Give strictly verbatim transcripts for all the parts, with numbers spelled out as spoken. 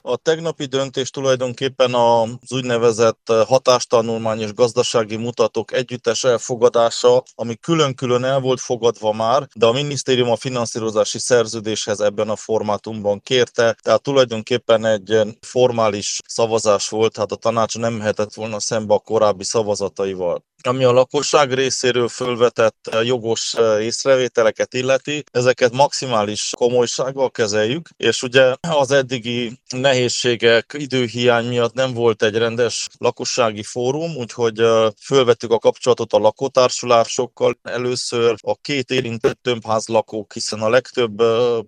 A tegnapi döntés tulajdonképpen az úgynevezett hatástanulmány és gazdasági mutatók együttes elfogadása, ami külön-külön el volt fogadva már, de a minisztérium a finanszírozási szerződéshez ebben a formátumban kérte, tehát tulajdonképpen egy formális szavazás volt, tehát a tanács nem mehetett volna szembe a korábbi szavazataival. Ami a lakosság részéről fölvetett jogos észrevételeket illeti, ezeket maximális komolysággal kezeljük, és ugye az eddigi nehézségek, időhiány miatt nem volt egy rendes lakossági fórum, úgyhogy fölvettük a kapcsolatot a lakótársulásokkal. Először a két érintett tömbház lakók, hiszen a legtöbb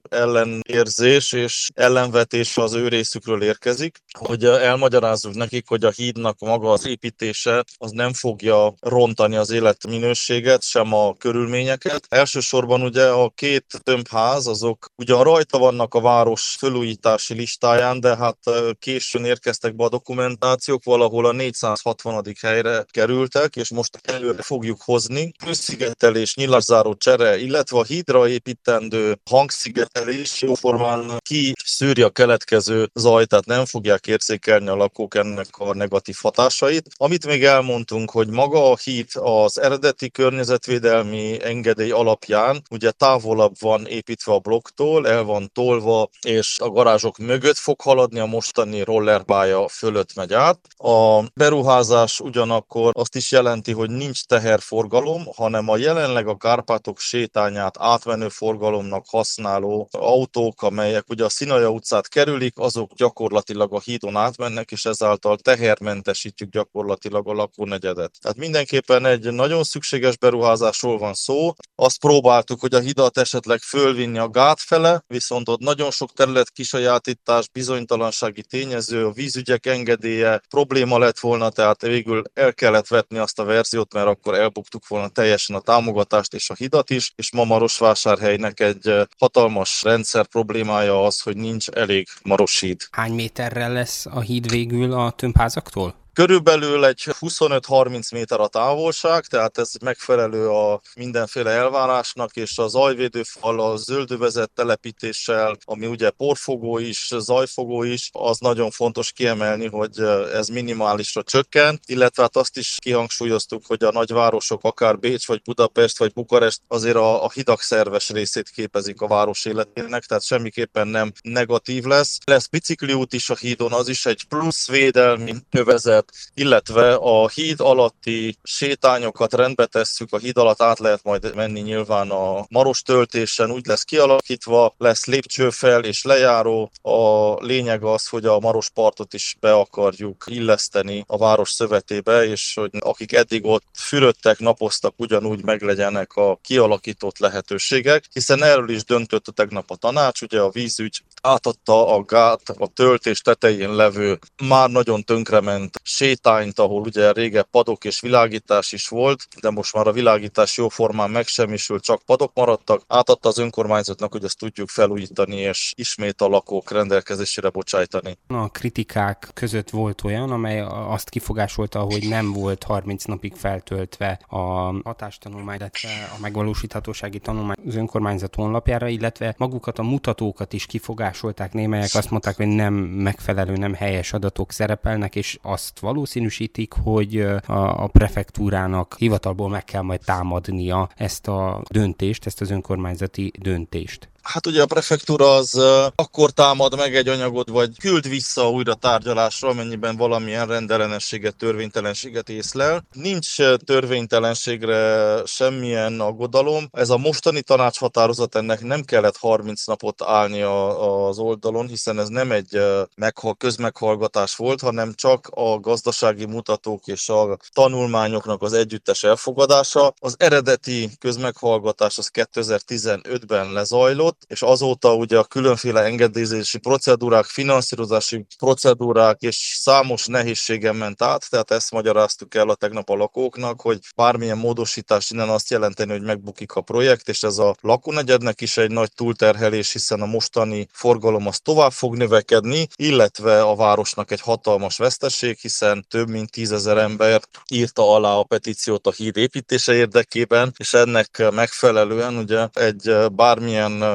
ellenérzés és ellenvetés az ő részükről érkezik, hogy elmagyarázzuk nekik, hogy a hídnak maga az építése az nem fogja rontani az életminőséget, sem a körülményeket. Elsősorban ugye a két tömbház, azok ugyan rajta vannak a város felújítási listáján, de hát későn érkeztek be a dokumentációk, valahol a négyszázhatvanadik helyre kerültek, és most előre fogjuk hozni. Összszigetelés, nyilászáró csere, illetve a hídra építendő hangszigetelés jóformán kiszűri a keletkező zajt, tehát nem fogják érzékelni a lakók ennek a negatív hatásait. Amit még elmondtunk, hogy maga a híd az eredeti környezetvédelmi engedély alapján ugye távolabb van építve a blokktól, el van tolva, és a garázsok mögött fog haladni, a mostani rollerbálya fölött megy át. A beruházás ugyanakkor azt is jelenti, hogy nincs teherforgalom, hanem a jelenleg a Kárpátok sétányát átmenő forgalomnak használó autók, amelyek ugye a Sinaja utcát kerülik, azok gyakorlatilag a hídon átmennek, és ezáltal tehermentesítjük gyakorlatilag a lakónegyedet. Tehát mindenképpen egy nagyon szükséges beruházásról van szó. Azt próbáltuk, hogy a hidat esetleg fölvinni a gát fele, viszont ott nagyon sok terület kisajátítás, bizonytalansági tényező, a vízügyek engedélye probléma lett volna, tehát végül el kellett vetni azt a verziót, mert akkor elbuktuk volna teljesen a támogatást és a hidat is, és ma Marosvásárhelynek egy hatalmas rendszer problémája az, hogy nincs elég maros híd. Hány méterrel lesz a híd végül a tömbházaktól? Körülbelül egy huszonöt-harminc méter a távolság, tehát ez megfelelő a mindenféle elvárásnak, és a zajvédőfal, a zöldövezet telepítéssel, ami ugye porfogó is, zajfogó is, az nagyon fontos kiemelni, hogy ez minimálisra csökken, illetve hát azt is kihangsúlyoztuk, hogy a nagyvárosok, akár Bécs, vagy Budapest, vagy Bukarest azért a, a hidak szerves részét képezik a város életének, tehát semmiképpen nem negatív lesz. Lesz bicikliút is a hídon, az is egy plusz védelmi övezet, illetve a híd alatti sétányokat rendbe tesszük, a híd alatt át lehet majd menni nyilván a maros töltésen, úgy lesz kialakítva, lesz lépcsőfel és lejáró. A lényeg az, hogy a maros partot is be akarjuk illeszteni a város szövetébe, és hogy akik eddig ott fürödtek, napoztak, ugyanúgy meglegyenek a kialakított lehetőségek, hiszen erről is döntött a tegnap a tanács, ugye a vízügy átadta a gát, a töltés tetején levő már nagyon tönkrement sétányt, ahol ugye régen padok és világítás is volt, de most már a világítás jóformán megsemmisült, csak padok maradtak. Átadta az önkormányzatnak, hogy ezt tudjuk felújítani, és ismét a lakók rendelkezésére bocsájtani. A kritikák között volt olyan, amely azt kifogásolta, hogy nem volt harminc napig feltöltve a hatástanulmány, illetve a megvalósíthatósági tanulmány az önkormányzat honlapjára, illetve magukat a mutatókat is kifogásolták. Némelyek azt mondták, hogy nem megfelelő, nem helyes adatok szerepelnek, és azt valószínűsítik, hogy a, a prefektúrának hivatalból meg kell majd támadnia ezt a döntést, ezt az önkormányzati döntést. Hát ugye a prefektúra az uh, akkor támad meg egy anyagot, vagy küld vissza újra tárgyalásra, amennyiben valamilyen rendellenességet, törvénytelenséget észlel. Nincs törvénytelenségre semmilyen aggodalom. Ez a mostani tanácshatározat, ennek nem kellett harminc napot állni a, az oldalon, hiszen ez nem egy uh, közmeghallgatás volt, hanem csak a gazdasági mutatók és a tanulmányoknak az együttes elfogadása. Az eredeti közmeghallgatás az kétezer-tizenötben lezajlott, és azóta ugye a különféle engedélyezési procedúrák, finanszírozási procedúrák és számos nehézségen ment át, tehát ezt magyaráztuk el a tegnap a lakóknak, hogy bármilyen módosítás innen azt jelenteni, hogy megbukik a projekt, és ez a lakónegyednek is egy nagy túlterhelés, hiszen a mostani forgalom az tovább fog növekedni, illetve a városnak egy hatalmas veszteség, hiszen több mint tízezer ember írta alá a petíciót a híd építése érdekében, és ennek megfelelően ugye egy bármilyen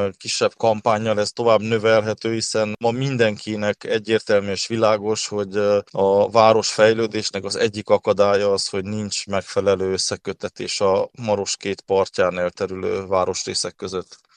kisebb kampánnyal ez tovább növelhető, hiszen ma mindenkinek egyértelmű és világos, hogy a város fejlődésnek az egyik akadálya az, hogy nincs megfelelő összeköttetés a Maros két partján elterülő városrészek között.